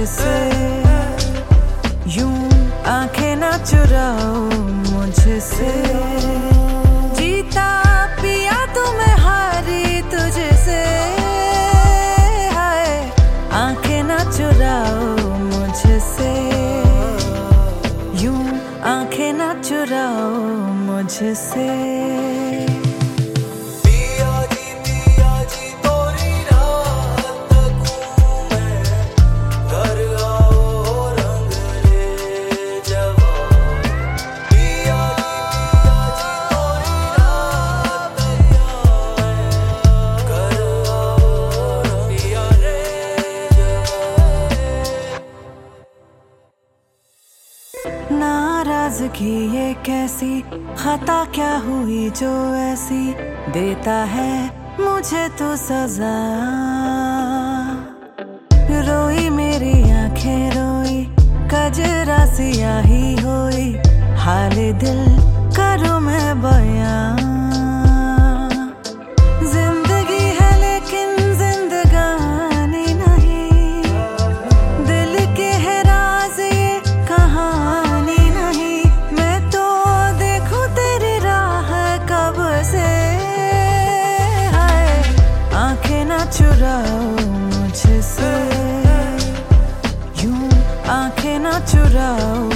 मुझसे, यूं आंखें ना चुराओ मुझसे। जीता पिया तुम्हें हारी तुझसे, हाय आंखें ना चुराओ मुझसे, यूं आंखें ना चुराओ मुझसे। नाराजगी ये कैसी खता क्या हुई जो ऐसी देता है मुझे तो सजा। रोई मेरी आंखें रोई, कजरा सियाही होई, हाल दिल करूं मैं बयां। जिंदगी है लेकिन जिंदगानी नहीं, दिल के है राज ये कहानी नहीं। मैं तो देखूं तेरी राह कब से, हाय आंखें ना चुराओ मुझसे, यूं आंखें ना चुराओ